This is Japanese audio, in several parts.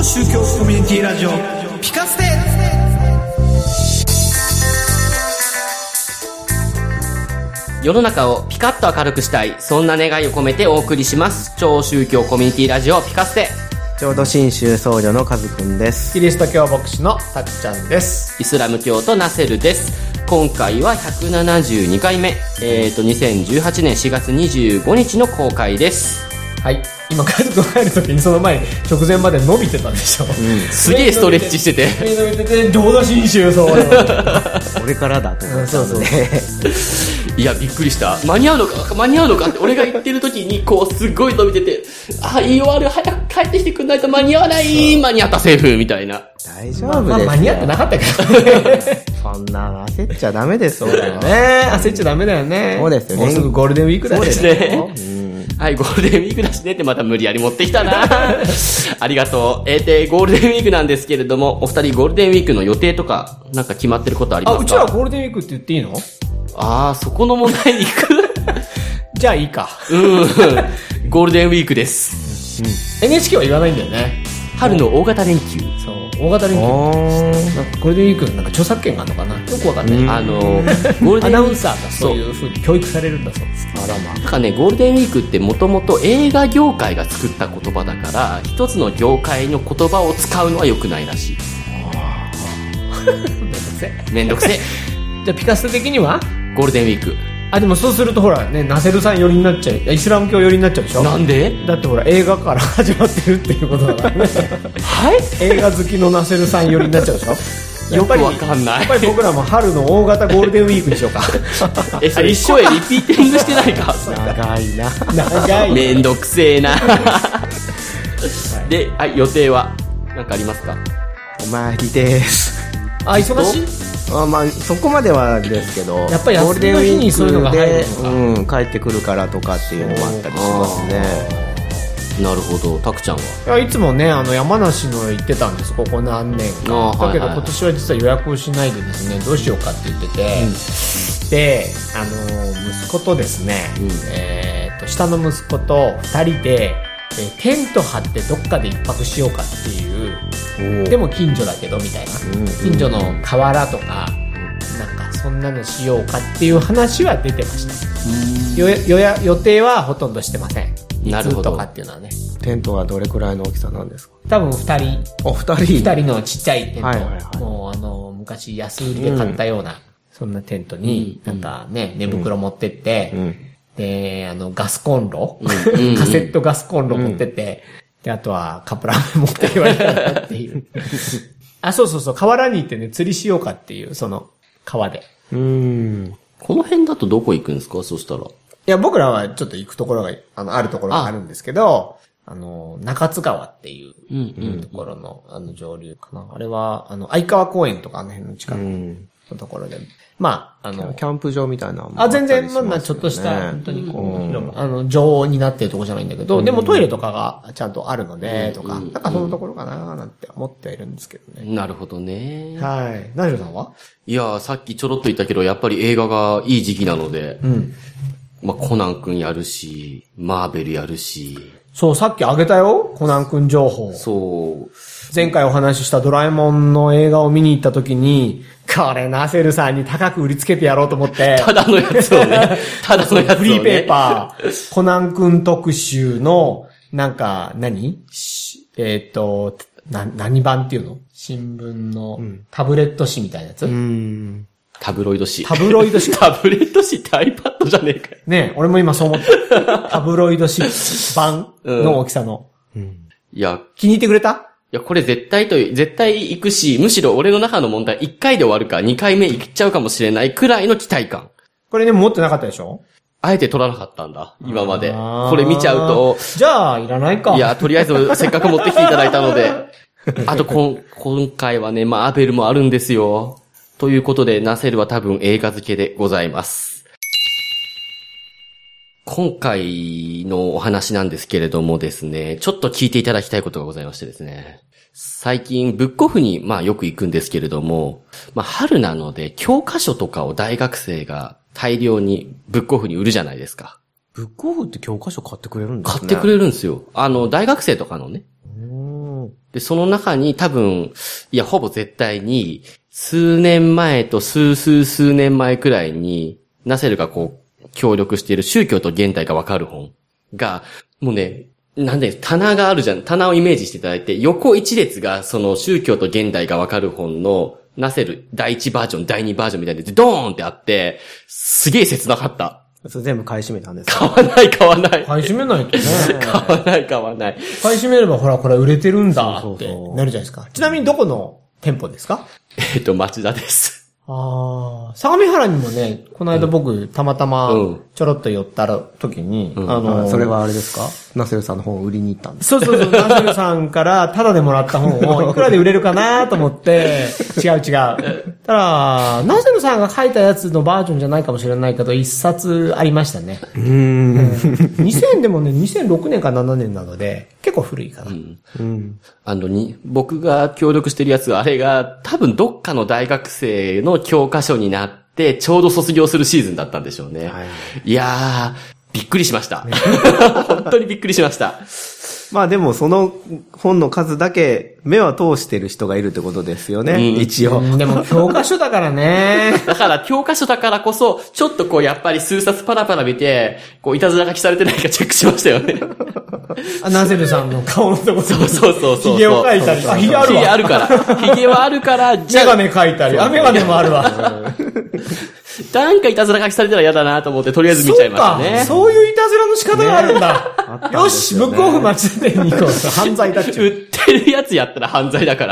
宗教コミュニティラジオピカステ。 世の中をピカッと明るくしたい、そんな願いを込めてお送りします。超宗教コミュニティラジオピカステ。 浄土真宗僧侶のカズくんです。 キリスト教牧師のたっちゃんです。 イスラム教徒ナセルです。今回は172回目、2018年4月25日の公開です。 はい。今カズくん入るときにその前に直前まで伸びてたでしょ。 すげえストレッチしてて。 伸びてて、浄土真宗僧侶。 これからだと思ったので。 いや、びっくりした。間に合うのかって俺が言ってる時に、こう、すっごい伸びてて、言い終わる、早く帰ってきてくんないと間に合わない、間に合ったセーフみたいな。 大丈夫ですよ。 間に合ってなかったけどね。 そんな焦っちゃダメですよ。 そうだよね。焦っちゃダメだよね。 そうですよね。 もうすぐゴールデンウィークだしね。はい、ゴールデンウィークだしねってまた無理やり持ってきたな。ありがとう。ゴールデンウィークなんですけれども、お二人ゴールデンウィークの予定とか、なんか決まってることありますか？ うちはゴールデンウィークって言っていいの？ そこの問題に行く。 じゃあいいか。 ゴールデンウィークです。 NHK は言わないんだよね。 春の大型連休。 そう、大型連休。なんかゴールデンウィークなんか著作権があるのかな、よくわかんない。 ゴールデンアナウンサーがそういう風に教育されるんだそうです。 なんかね、ゴールデンウィークってもともと映画業界が作った言葉だから、一つの業界の言葉を使うのは良くないらしい。めんどくせえ。 じゃあピカス的にはゴールデンウィーク。 でもそうするとほらね、ナセルさん寄りになっちゃう、イスラム教寄りになっちゃうでしょ。 なんで？ だってほら映画から始まってるっていうことだからね。 はい？ 映画好きのナセルさん寄りになっちゃうでしょ。 よくわかんない。 やっぱり僕らも春の大型ゴールデンウィークにしようか。 それ一声リピーティングしてないか？ 長いな。 長い。 めんどくせえな。で、予定は何かありますか？ お参りです。 忙しい？ そこまではですけど、 やっぱり休みの日にそういうのが入るのか。 帰ってくるからとかっていうのもあったりしますね。 なるほど。たくちゃんは？ いつもね、山梨の行ってたんです、ここ何年か。だけど今年は実は予約をしないでですね、どうしようかって言ってて、で、息子とですね、下の息子と2人で、テント張ってどっかで一泊しようかっていう、でも近所だけどみたいな、近所の河原とかなんかそんなのしようかっていう話は出てました。予定はほとんどしてません。 なるほど。 とかっていうのはね。 テントはどれくらいの大きさなんですか？ 多分2人。 2 人のちっちゃいテント。 はいはいはい、 もう昔安売りで買ったような、そんなテントに、なんかね、寝袋持ってって、で、ガスコンロ、カセットガスコンロ持ってって、で、あとはカップラーメン持って言われたっていう。そう、河原に行ってね、釣りしようかっていう、その、川で。 この辺だとどこ行くんですか？そしたら。 いや、僕らはちょっと行くところが、あるところがあるんですけど、中津川っていうところの、上流かな。あれは、相川公園とかあの辺の近くのところで。 キャンプ場みたいなのも全然、ちょっとした、本当に場になってるところじゃないんだけど、でもトイレとかがちゃんとあるので、とか、なんかそのところかななんて思ってはいるんですけどね。 なるほどね。 はい。ナイルさんは？ いや、さっきちょろっと言ったけど、やっぱり映画がいい時期なので、コナン君やるし、マーベルやるし。 そう、さっきあげたよ、コナン君情報。 そう。 前回お話ししたドラえもんの映画を見に行った時に、これナセルさんに高く売りつけてやろうと思って。 ただのやつをね。ただのやつをね。 フリーペーパー、コナン君特集の、なんか、何版っていうの？新聞のタブレット紙みたいなやつ？ タブロイド紙。 タブロイド紙。 タブレット紙って iPad じゃねえかよ。 ねえ、俺も今そう思った。タブロイド紙版の大きさの。 いや、 気に入ってくれた？ いや、これ絶対行くし、むしろ俺の中の問題1回で終わるか2回目行っちゃうかもしれないくらいの期待感。 これね、持ってなかったでしょ？ あえて取らなかったんだ、今まで。これ見ちゃうと。 じゃあ、いらないか。 いや、とりあえずせっかく持ってきていただいたので。あと今回はね、マーベルもあるんですよ。ということで、ナセルは多分映画付けでございます。今回のお話なんですけれどもですね、ちょっと聞いていただきたいことがございましてですね。最近、ブックオフによく行くんですけれども、春なので教科書とかを大学生が大量にブックオフに売るじゃないですか。 ブックオフって教科書買ってくれるんですね。 買ってくれるんですよ。大学生とかのね。 で、その中に多分、いや、ほぼ絶対に、数年前と数年前くらいに、ナセルがこう、協力している宗教と現代がわかる本が、もうね、なんで、棚があるじゃん。棚をイメージしていただいて、横一列がその宗教と現代がわかる本の、ナセル第1バージョン、第2バージョンみたいなでドーンってあって、すげえ切なかった。 それ全部買い占めたんですか？ 買わない。 買い占めないとね。 買わない。 買い占めればほら、これ売れてるんだってなるじゃないですか。ちなみにどこの店舗ですか？ 町田です。 相模原にもね、この間僕、たまたま、ちょろっと寄った時に、 それはあれですか？ナセルさんの本を売りに行ったんですか？そう、ナセルさんからタダでもらった本をいくらで売れるかなと思って、違う。ただ、ナセルさんが書いたやつのバージョンじゃないかもしれないけど、一冊ありましたね。2000でもね、2006年か7年なので、結構古いかな。 僕が協力してるやつは、あれが多分どっかの大学生の教科書になって、ちょうど卒業するシーズンだったんでしょうね。いやー、びっくりしました。本当にびっくりしました。 まあでもその本の数だけ目は通してる人がいるってことですよね、一応。 でも教科書だからね。 だから教科書だからこそ、ちょっとこうやっぱり数冊パラパラ見て、こういたずら書きされてないかチェックしましたよね。 ナセルさんの顔のところそう。 髭を描いたり。髭あるわ。 髭あるから。髭はあるから、 メガネ描いたり。メガネもあるわ。 なんかいたずら書きされたら嫌だなと思って、とりあえず見ちゃいましたね。 そういういたずらの仕方があるんだ。よし、ブックオフ町田店に行こう。犯罪だっちゃう。 売ってるやつやったら犯罪だから。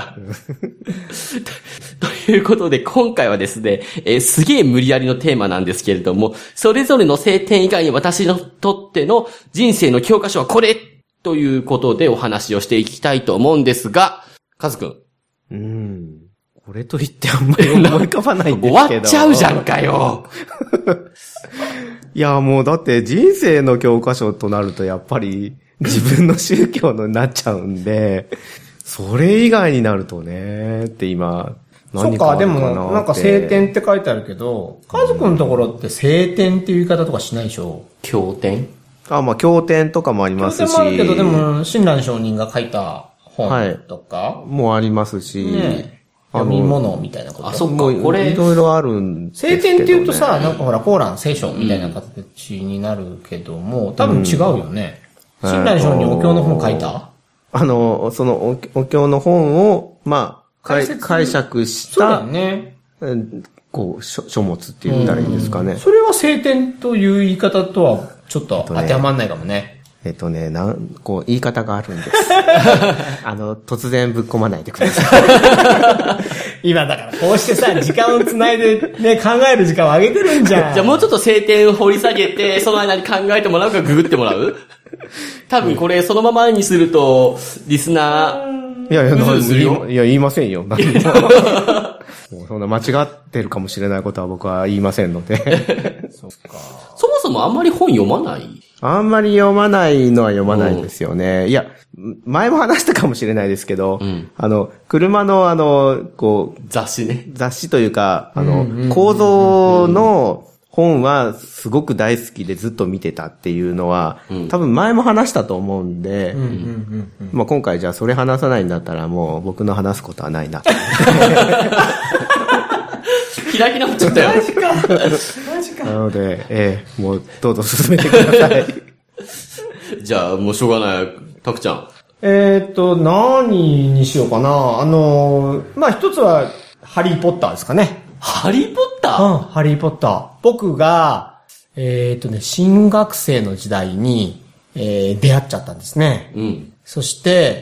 ということで、今回はですね、すげえ無理やりのテーマなんですけれども、それぞれの聖典以外に私にとっての人生の教科書はこれということでお話をしていきたいと思うんですが、カズくん。 これと言ってあんまり思い浮かばないんですけど。 終わっちゃうじゃんかよ。 いや、もうだって人生の教科書となるとやっぱり自分の宗教のになっちゃうんで、それ以外になるとね、って今、何かあるかなって。 そうか、でもなんか聖典って書いてあるけど、カズくんのところって聖典っていう言い方とかしないでしょ？ 経典？ まあ経典とかもありますし。 経典もあるけど、でも、親鸞上人が書いた本とか、 もうありますし、 読み物みたいなこと。 そっか、これ。 いろいろあるんですけど、ね。 聖典って言うとさ、なんかほら、コーラン、聖書みたいな形になるけども、多分違うよね。親鸞上人お経の本書いた？ そのお経の本を、まあ、解釈した、 そうだよね。 こう、書物って言ったらいいんですかね。 それは聖典という言い方とは、ちょっと当てはまんないかもね。 こう、言い方があるんです。突然ぶっ込まないでください。今だから、こうしてさ、時間をつないでね、考える時間を上げてるんじゃん。 じゃあもうちょっと聖典を掘り下げて、その間に考えてもらうかググってもらう？多分これそのままにすると、リスナー、 言いませんよ。もうそんな間違ってるかもしれないことは僕は言いませんので。 そっか。そもそもあんまり本読まない？ あんまり読まないのは読まないですよね。いや、前も話したかもしれないですけど、車の、こう、 雑誌ね。 雑誌というか、構造の本はすごく大好きでずっと見てたっていうのは、多分前も話したと思うんで、まあ今回じゃあそれ話さないんだったらもう僕の話すことはないな。 開き直っちゃったよ。 マジか。 なので、もうどうぞ進めてください。 じゃあもうしょうがない。たくちゃん。 何にしようかな。まあ一つは、ハリーポッターですかね。 ハリーポッター？ ハリーポッター。僕が、新学生の時代に、出会っちゃったんですね。そして、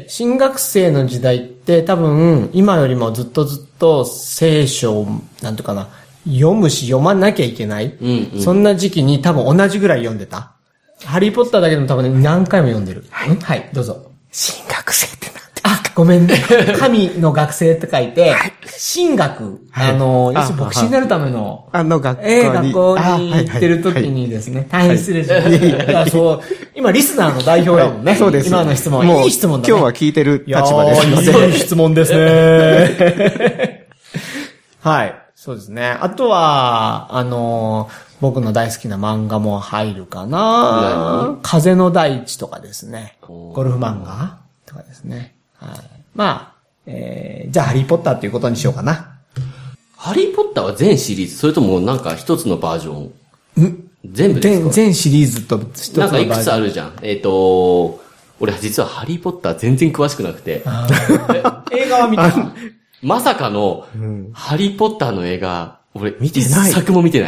新学生の時代って多分、今よりもずっと聖書を、なんていうかな、読むし読まなきゃいけない。そんな時期に多分同じぐらい読んでた。ハリーポッターだけでも多分ね、何回も読んでる。はい、どうぞ。 新学生ってなんて。 ごめんね。神の学生って書いて、神学。要するに牧師になるための、学校に行ってる時にですね、大変失礼しました。そう、今リスナーの代表だもんね。 そうです。 今の質問。いい質問だね。 今日は聞いてる立場ですので。 いい質問ですね。はい。そうですね。あとは、僕の大好きな漫画も入るかな。風の大地とかですね。ゴルフ漫画とかですね。 まあ、じゃあハリーポッターっていうことにしようかな。 ハリーポッターは全シリーズ、それともなんか一つのバージョン？全部ですか？ 全シリーズと一つのバージョン。 なんかいくつあるじゃん。俺実はハリーポッター全然詳しくなくて。 映画は見た？ まさかの、ハリーポッターの映画、俺見てない。一作も見てない。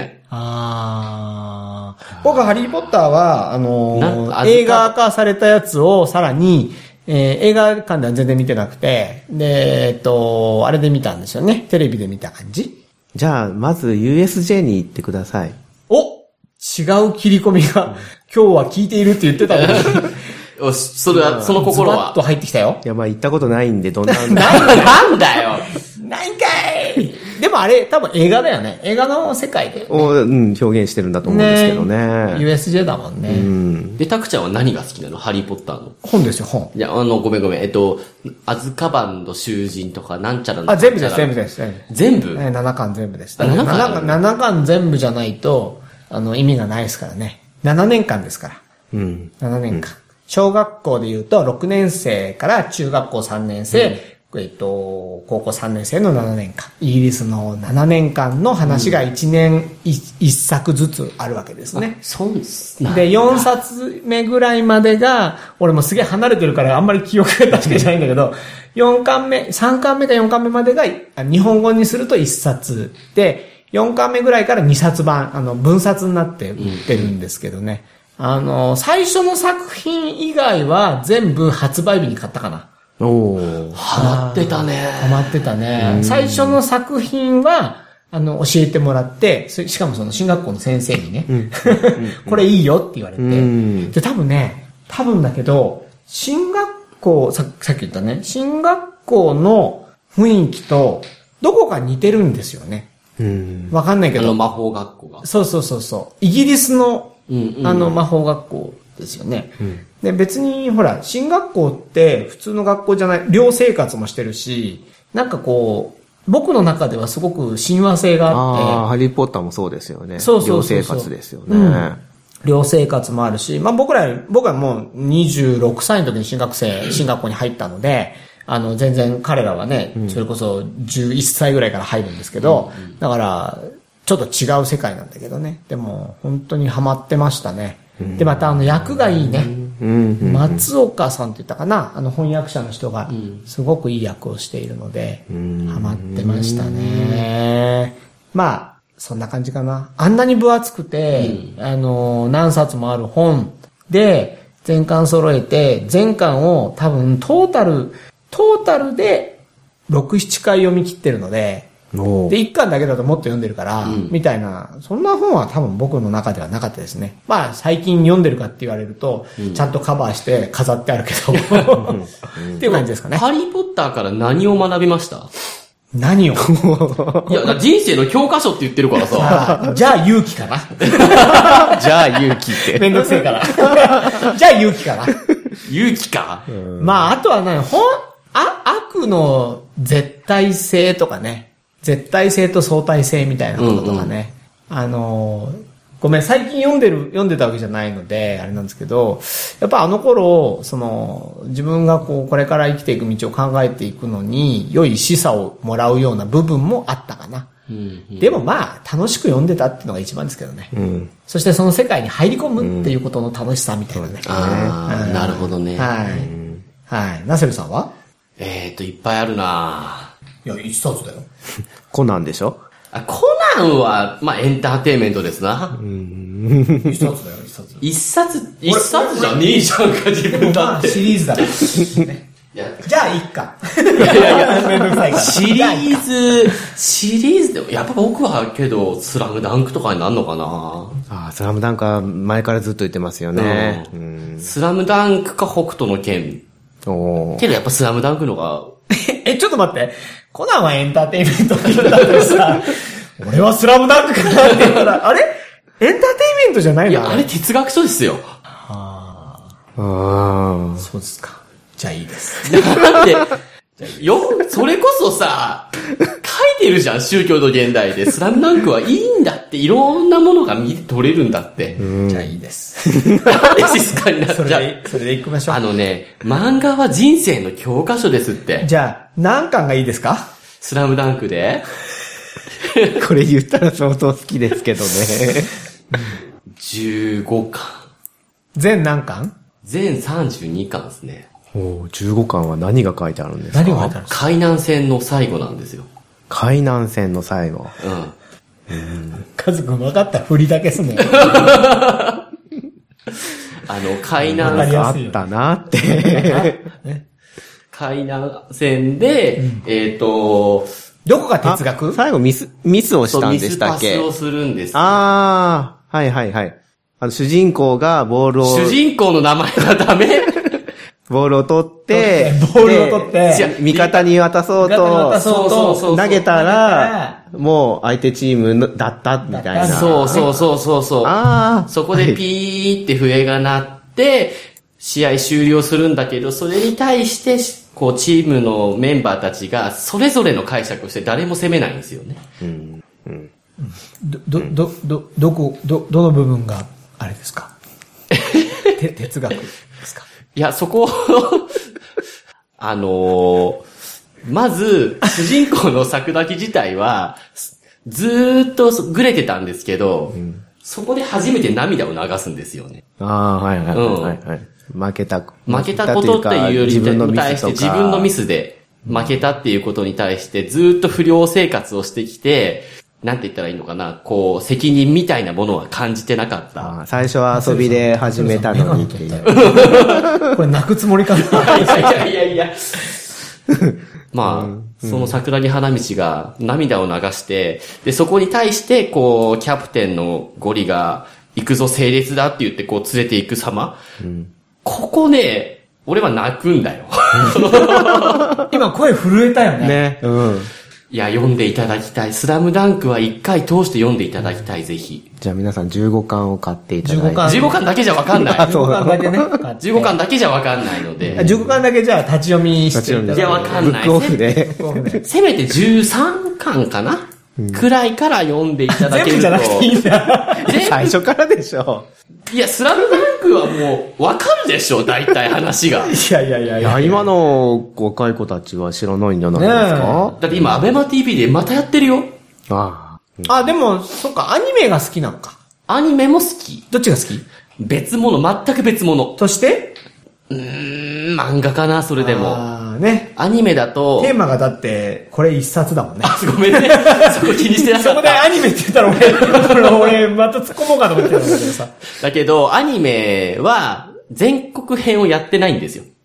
僕はハリーポッターは、映画化されたやつをさらに、映画館では全然見てなくて、で、あれで見たんですよね。テレビで見た感じ。 じゃあ、まず USJ に行ってください。 違う切り込みが、今日は聞いているって言ってたのに。 よし、それは、その心は。 ズバッと入ってきたよ。 いや、まあ行ったことないんで、どんな。 なんだよないんかい。でもあれ、多分映画だよね。映画の世界で、 表現してるんだと思うんですけどね。 USJ だもんね。 で、タクちゃんは何が好きなの？ハリーポッターの。 本ですよ、本。 いや、ごめん。アズカバンの囚人とか、なんちゃらの。 全部です。 全部 ？7巻全部です。 7 巻全部じゃないと、意味がないですからね。7年間ですから。7年間。小学校で言うと、6年生から中学校3年生、高校3年生の7年間。イギリスの7年間の話が1年1作ずつあるわけですね。 そうですね。で、4冊目ぐらいまでが、俺もすげえ離れてるからあんまり記憶が確かじゃないんだけど、3巻目か4巻目までが、日本語にすると1冊で、4巻目ぐらいから2冊版、分冊になって売ってるんですけどね。最初の作品以外は全部発売日に買ったかな。 ハマってたね。 ハマってたね。最初の作品は、教えてもらって、しかもその進学校の先生にね、これいいよって言われて。で、多分だけど、進学校、さっき言ったね、進学校の雰囲気と、どこか似てるんですよね。わかんないけど。 魔法学校が。 そう。イギリスの、魔法学校ですよね。で、別に、ほら、進学校って普通の学校じゃない、寮生活もしてるし、なんかこう、僕の中ではすごく親和性があって。 ハリーポッターもそうですよね。 そう寮生活ですよね。 寮生活もあるし、まあ僕はもう26歳の時に進学校に入ったので、全然彼らはね、それこそ11歳ぐらいから入るんですけど、だから、ちょっと違う世界なんだけどね。でも、本当にハマってましたね。で、また役がいいね。松岡さんって言ったかな、翻訳者の人が、すごくいい役をしているので、ハマってましたね。まあ、そんな感じかな。あんなに分厚くて、何冊もある本で、全巻揃えて、全巻を多分トータルで6、7回読み切ってるので、で、1巻だけだともっと読んでるから、みたいな、そんな本は多分僕の中ではなかったですね。まあ、最近読んでるかって言われると、ちゃんとカバーして飾ってあるけど、っていう感じですかね。 ハリーポッターから何を学びました？ 何をいや、人生の教科書って言ってるからさ。 じゃあ勇気かな。 じゃあ勇気って。 めんどくせえから。じゃあ勇気かな。 勇気か。 まあ、あとはね、悪の絶対性とかね。絶対性と相対性みたいなこととかね。ごめん、最近読んでたわけじゃないので、あれなんですけど、やっぱ頃、自分がこれから生きていく道を考えていくのに、良い示唆をもらうような部分もあったかな。でもまあ、楽しく読んでたっていうのが一番ですけどね。そしてその世界に入り込むっていうことの楽しさみたいなね。 なるほどね。 はい。ナセルさんはいっぱいあるないや、一冊だよ。 コナンでしょ？ コナンは、まあ、エンターテインメントですな。 一冊だよ、一冊。 一冊じゃねえじゃんか、自分だって。 シリーズだから。じゃあ、いっか。めんどくさいから。 シリーズでも、やっぱ僕はけど、スラムダンクとかになるのかな。 スラムダンクは前からずっと言ってますよね。 スラムダンクか北斗の拳。けどやっぱスラムダンクのが、 ちょっと待って。コナンはエンターテインメントだってさ、俺はスラムダンクかなって言ったら、あれエンターテインメントじゃないの？ いや、あれ哲学書ですよ。 そうですか。じゃあいいです。 それこそさ、書いてるじゃん、宗教と現代で。スラムダンクはいいんだって、いろんなものが見て取れるんだって。 じゃあいいです。 なんで静かになっちゃう。 それで行きましょう。 漫画は人生の教科書ですって。 じゃあ、何巻がいいですか？ スラムダンクでこれ言ったら相当好きですけどね。 15巻。 全何巻？ 全32巻ですね。 15巻は何が書いてあるんですか？ 何が書いてあるんですか？ 海南戦の最後なんですよ。 海南戦の最後。 カズくん分かった？振りだけすんのよ。 海南あったなって。 海南戦で、 どこが哲学？ 最後ミスをしたんでしたっけ？ ミスパスをするんです。 はいはいはい。主人公がボールを。 主人公の名前がダメ？ ボールを取って、味方に渡そうと、投げたら、もう相手チームだったみたいな。 そう。そこでピーって笛が鳴って、試合終了するんだけど、それに対して、チームのメンバーたちが、それぞれの解釈をして誰も責めないんですよね。 どの部分が、あれですか？哲学ですか？ いや、そこまず、主人公の桜木自体は、ずーっとグレてたんですけど、そこで初めて涙を流すんですよね。 はい。負けたことっていうよりに対して自分のミスで負けたっていうことに対してずーっと不良生活をしてきて、なんて言ったらいいのかな、責任みたいなものは感じてなかった。 最初は遊びで始めたのにっていう。 これ泣くつもりかな。 いや。その桜木花道が涙を流して、で、そこに対して、キャプテンのゴリが、行くぞ整列だって言って連れて行く様。ここね、俺は泣くんだよ。 今声震えたよね。 いや、読んでいただきたい。スラムダンクは一回通して読んでいただきたい、ぜひ。 じゃあ皆さん15巻を買っていただいて。 15巻だけじゃわかんない。 15巻だけね。 15巻だけじゃわかんないので。 15巻だけじゃあ立ち読みしてるんだ。 いや、わかんない。 ブックオフで。 せめて13巻かな、くらいから読んでいただけると。 全部じゃなくていいんだ。 最初からでしょ。 いや、スラムダンクはもう、わかるでしょ、大体話が。 いや、 今の若い子たちは知らないんじゃないですか？ だって今、アベマ TV でまたやってるよ。 でも、そっか、アニメが好きなのか。 アニメも好き。 どっちが好き？ 別物、全く別物。 として漫画かな、それでも。アニメだと。 テーマがだって、これ一冊だもんね。 ごめんね。そこ気にしてなかった。 そこでアニメって言ったら俺また突っ込もうかと思ってたんだけどさ。 だけど、アニメは、全国編をやってないんですよ。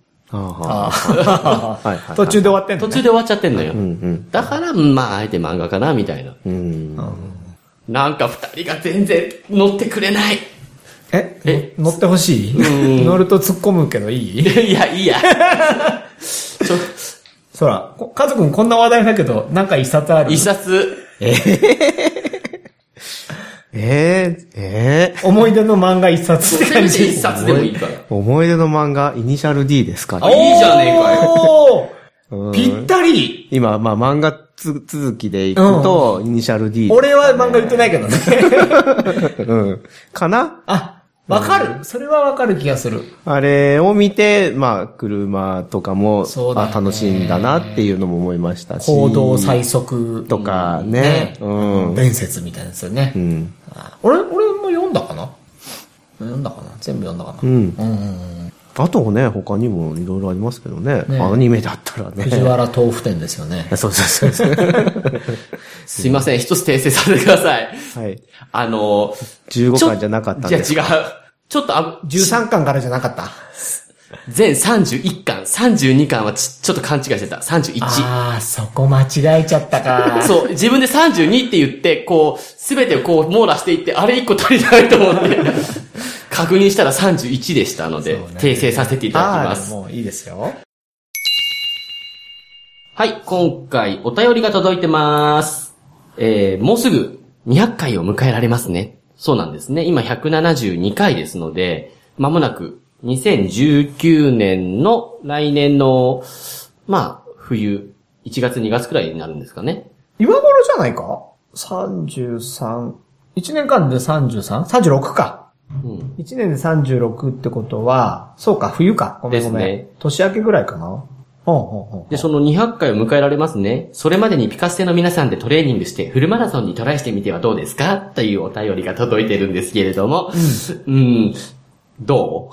途中で終わってんのね。 途中で終わっちゃってんのよ。だから、あえて漫画かな、みたいな。なんか二人が全然乗ってくれない。 乗ってほしい？乗ると突っ込むけどいい？ いや、いいや。 そら、カズくんこんな話題だけど、なんか一冊ある？ 一冊。 思い出の漫画一冊って感じ。 一冊でもいいから。 思い出の漫画、イニシャル D ですかね。 いいじゃねえかよ。 ぴったり。 今、漫画続きでいくと、イニシャル D。 俺は漫画言ってないけどね。 かな？ わかる。それはわかる気がする。 あれを見て、車とかも、楽しいんだなっていうのも思いましたし。 行動最速とかね。 伝説みたいなやつよね。俺も読んだかな？全部読んだかな？ あとね、他にもいろいろありますけどね。アニメだったらね。 藤原豆腐店ですよね。 そう。 すいません、一つ訂正させてください。 はい。15巻じゃなかったんですか？ いや違う。ちょっと 13巻からじゃなかった。 全31巻、32巻はちょっと勘違いしてた。31。 そこ間違えちゃったか。 そう、自分で32って言って、すべてを網羅していって、あれ1個足りないと思って、確認したら31でしたので、訂正させていただきます。 もういいですよ。 はい、今回お便りが届いてます。もうすぐ200回を迎えられますね。そうなんですね。今172回ですので、まもなく2019年の来年の、 冬、1月2月くらいになるんですかね。 今頃じゃないか ?33、1年間で 33?36 か。1年で36ってことは、そうか、冬か。ごめんごめん。ですね。年明けぐらいかな。 で、その200回を迎えられますね。それまでにピカステの皆さんでトレーニングしてフルマラソンにトライしてみてはどうですかというお便りが届いてるんですけれども。ど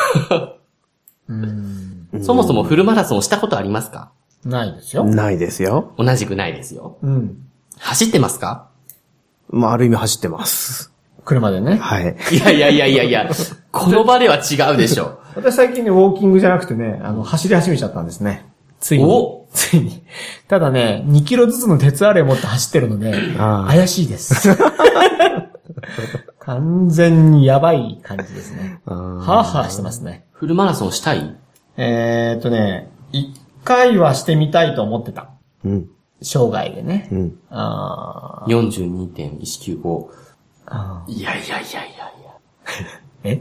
うそもそもフルマラソンしたことありますか？ ないですよ。 ないですよ。 同じくないですよ。走ってますか？ まあ、ある意味走ってます。 車でね。 はい。 いや、この場では違うでしょ。 私最近ね、ウォーキングじゃなくてね、走り始めちゃったんですね。ついに。ただね、2キロずつの鉄アレイ持って走ってるので、怪しいです。完全にやばい感じですね。はぁはぁしてますね。 フルマラソンしたい 1回はしてみたいと思ってた。生涯でね。 42.195。いや。 え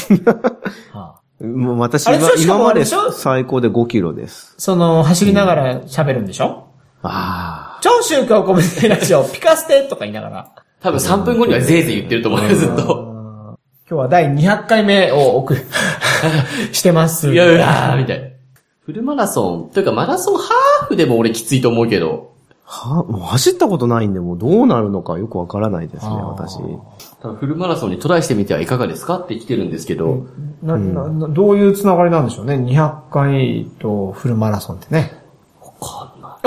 もう私は今まで最高で5キロです。 走りながら喋るんでしょ？超宗教コメディラジオ、ピカステとか言いながら。 多分3分後にはぜいぜい言ってると思うよ、ずっと。 今日は第200回目をしてます。 いや、みたいな。フルマラソン、というかマラソンハーフでも俺きついと思うけど。 もう走ったことないんで、もうどうなるのかよくわからないですね、私。 フルマラソンにトライしてみてはいかがですかって来てるんですけど。 どういうつながりなんでしょうね。200回とフルマラソンってね。 わかんない。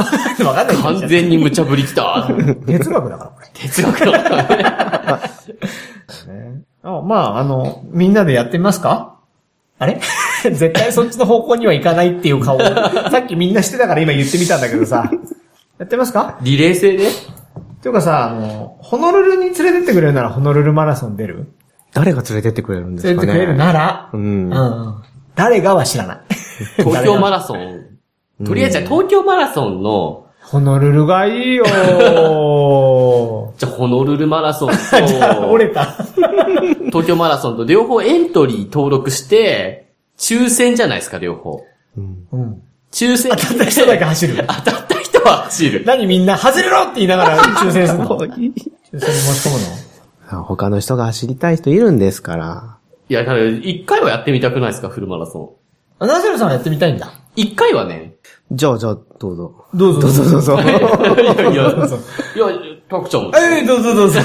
完全に無茶ぶりきた。 哲学だから、これ。 哲学だからね。みんなでやってみますか？あれ絶対そっちの方向には行かないっていう顔を、さっきみんなしてたから今言ってみたんだけどさ。やってますか？ リレー制で？ ていうかさ、ホノルルに連れてってくれるならホノルルマラソン出る？ 誰が連れてってくれるんですかね？ 連れてってくれるなら、誰がは知らない。 東京マラソン。とりあえず東京マラソンの、 ホノルルがいいよー。 じゃあホノルルマラソンと、 じゃあ折れた。 東京マラソンと両方エントリー登録して、抽選じゃないですか、両方。抽選。 当たった人だけ走る。 当たった人は走る。 何みんな、外れろって言いながら抽選するの？抽選に申し込むの？他の人が走りたい人いるんですから。 いや、だから一回はやってみたくないですか、フルマラソン。ナセルさんはやってみたいんだ。 一回はね。 じゃあ、どうぞ。 どうぞ。 いや、タクちゃんも。 どうぞ。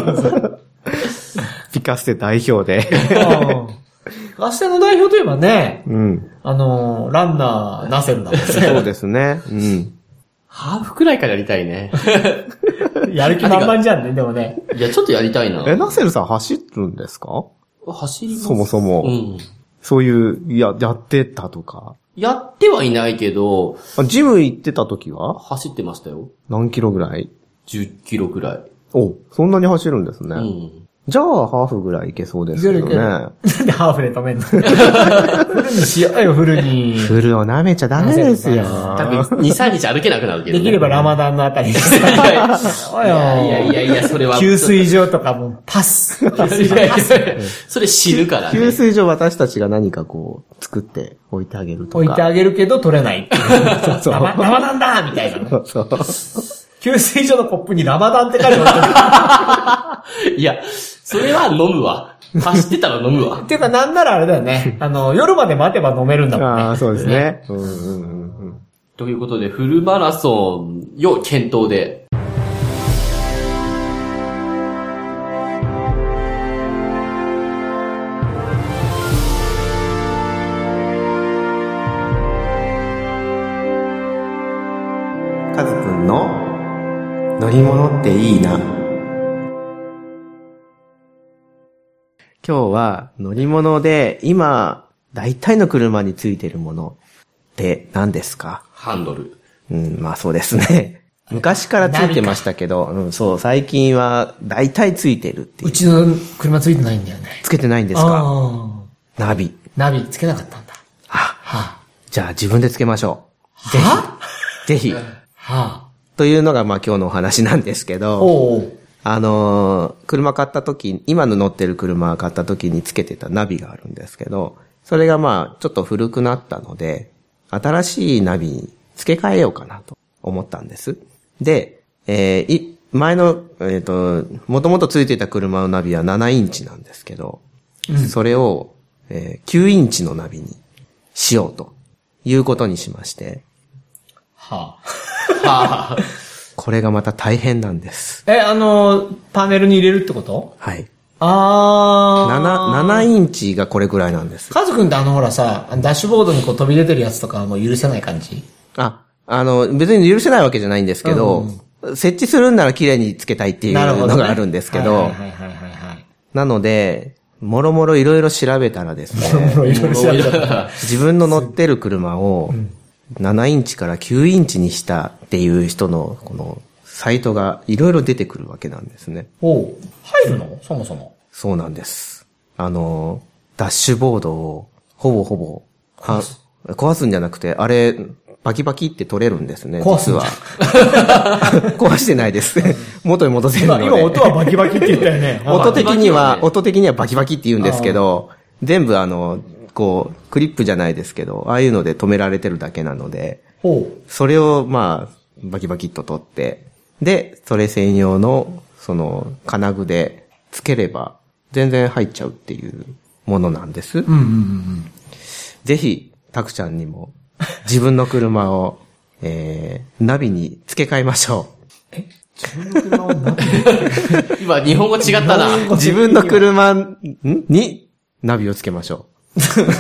ピカステ代表で。 ピカステの代表といえばね、ランナー、ナセルなんですね。 そうですね。 ハーフくらいからやりたいね。 やる気満々じゃんね、でもね。 いや、ちょっとやりたいな。 ナセルさん走るんですか？ 走ります。 そもそも。そういう、やってたとか。 やってはいないけど。 ジム行ってた時は？ 走ってましたよ。 何キロぐらい ？10キロぐらい。 そんなに走るんですね。じゃあ、ハーフぐらいいけそうですけどね。 なんでハーフで止めんの？フルにしようよ、フルに。 フルを舐めちゃダメですよ。 多分、2、3日歩けなくなるけどね。 できればラマダンのあたりに。いや、それは。 給水所とかもパス。給水所パス。 それ死ぬからね。 給水所私たちが何か作って置いてあげるとか。 置いてあげるけど取れない。そう。ラマダンだみたいな。そう。給水所のコップにラマダンって書いてある。いや、それは飲むわ。走ってたら飲むわ。 っていうかなんならあれだよね。夜まで待てば飲めるんだもんね。 そうですね。 ということで、フルマラソンを検討で。 カズくんの乗り物っていいな。今日は乗り物で今大体の車についてるものって何ですか？ ハンドル。 まあそうですね。昔からついてましたけど、そう、最近は大体ついてるっていう。 うちの車ついてないんだよね。 つけてないんですか？ナビつけなかったんだ。 じゃあ自分でつけましょう。ぜひ。というのがまあ今日のお話なんですけど、車買った時、今の乗ってる車買った時につけてたナビがあるんですけど、それがまあちょっと古くなったので、新しいナビ付け替えようかなと思ったんです。で、前の、もともとついていた車のナビは7インチなんですけど、それを、9インチのナビにしようということにしまして。 はあ。はあ。 これがまた大変なんです。 パネルに入れるってこと？ はい。 7 インチがこれぐらいなんです。 カズくんってほらさ、ダッシュボードにこう飛び出てるやつとかはもう許せない感じ？ 別に許せないわけじゃないんですけど、設置するんなら綺麗につけたいっていうのがあるんですけど、なので、もろもろいろいろ調べたらですね、自分の乗ってる車を7インチから9インチにしたっていう人のこのサイトがいろいろ出てくるわけなんですね。 入るの？そもそも。 そうなんです。ダッシュボードをほぼ壊すんじゃなくて、あれ、バキバキって取れるんですね、実は。壊してないです。元に戻せるので。 今音はバキバキって言ったよね。 音的にはバキバキって言うんですけど、全部クリップじゃないですけど、ああいうので止められてるだけなので、それをバキバキっと取って、で、それ専用の、金具でつければ、全然入っちゃうっていうものなんです。ぜひ、タクちゃんにも、自分の車を、ナビに付け替えましょう。 自分の車をナビ今、日本語違ったな。 自分の車にナビをつけましょう。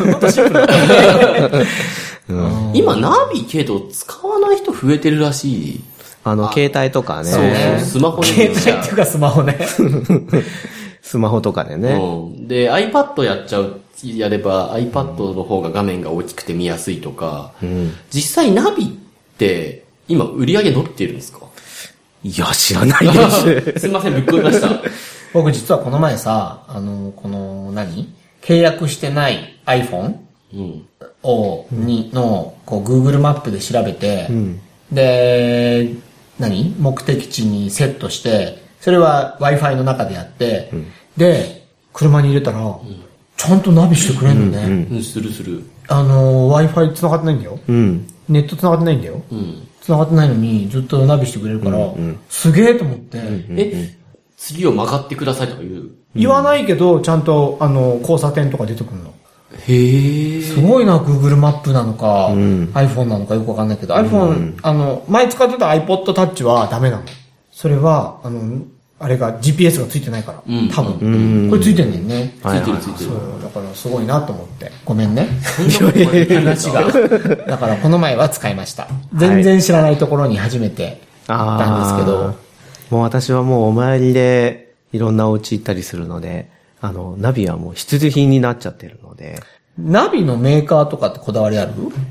今、ナビけど使わない人増えてるらしい。 携帯とかね。 そう、スマホに。 携帯っていうかスマホね。 スマホとかでね。 で、iPad やれば iPad の方が画面が大きくて見やすいとか、実際ナビって今売り上げ乗ってるんですか？ いや、知らないです。 すいません、ぶっ込みました。 僕実はこの前さ、契約してない iPhone の、Google マップで調べて、で、目的地にセットして、それは Wi-Fi の中でやって、で、車に入れたら、ちゃんとナビしてくれるのね。 する。 Wi-Fi 繋がってないんだよ。ネット繋がってないんだよ。繋がってないのにずっとナビしてくれるから、すげえと思って。 次を曲がってくださいとか言わないけど、ちゃんと交差点とか出てくるの。 へー。 すごいな、Google マップなのか、iPhone なのかよくわかんないけど、iPhone、前使ってた iPod Touch はダメなの。それは、あれが GPS がついてないから、多分。これついてんねんね。 ついてる。 そう、だからすごいなと思って。ごめんね。話が。だからこの前は使いました。全然知らないところに初めて行ったんですけど。 もう私はもうお参りでいろんなお家行ったりするので、ナビはもう必需品になっちゃってるので。 ナビのメーカーとかってこだわりある？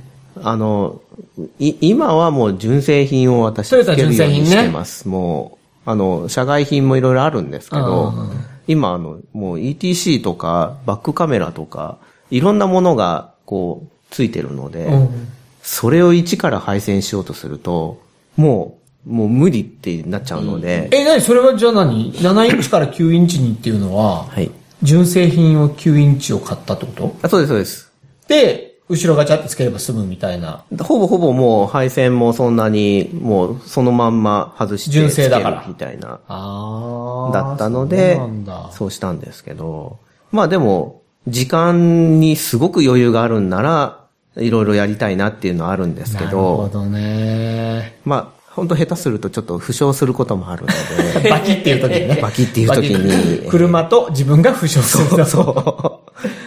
今はもう純正品を私つけるようにしてます。もう、社外品もいろいろあるんですけど、今もう ETC とかバックカメラとか、いろんなものがついてるので、それを一から配線しようとすると、もう無理ってなっちゃうので。 それはじゃあ7インチから9インチにっていうのは、 はい。 純正品を9インチを買ったってこと？ そうです、そうです。 で、後ろガチャってつければ済むみたいな。 ほぼもう配線もそんなに、もうそのまんま外して純正だからつけるみたいな。 だったので、そうしたんですけど。でも、時間にすごく余裕があるんなら、いろいろやりたいなっていうのはあるんですけど。なるほどね。 本当下手するとちょっと負傷することもあるので。 バキっていう時にね。 バキっていう時に。 車と自分が負傷する。 そう。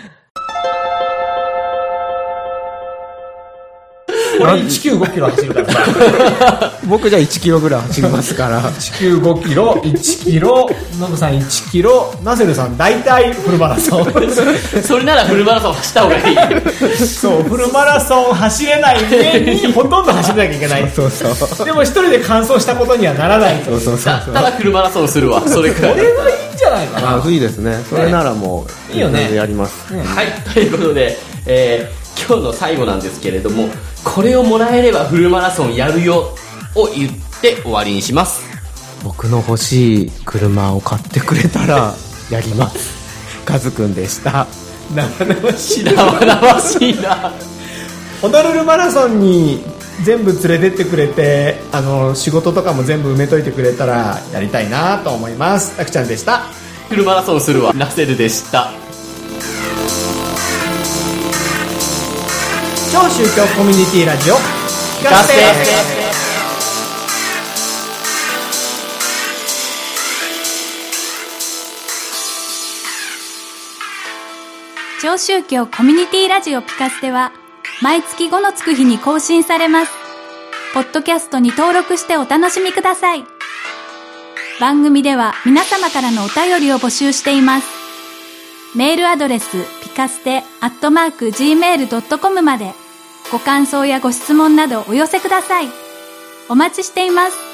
俺195キロ走るからさ。 僕じゃあ1キロぐらい走りますから。 195キロ、1キロ、ノブさん1キロ、ナセルさん大体フルマラソン。 それならフルマラソン走った方がいい。 そう、フルマラソン走れない上にほとんど走らなきゃいけない。 そう。 でも一人で完走したことにはならない。 そう。 ただフルマラソンするわ、それくらい。 これはいいんじゃないかな。 いいですね。それならもう、 いいよね。 やります。 はい、ということで、今日の最後なんですけれども、これをもらえればフルマラソンやるよを言って終わりにします。 僕の欲しい車を買ってくれたらやります。カズくんでした。 生々しいな。ホノルルマラソンに全部連れてってくれて、仕事とかも全部埋めといてくれたらやりたいなと思います。たくちゃんでした。 フルマラソンするわ。ラセルでした。 超宗教コミュニティラジオ聞かせて。 超宗教コミュニティラジオピカステは毎月5のつく日に更新されます。ポッドキャストに登録してお楽しみください。番組では皆様からのお便りを募集しています。メールアドレスピカステ@gmail.com までご感想やご質問などお寄せください。お待ちしています。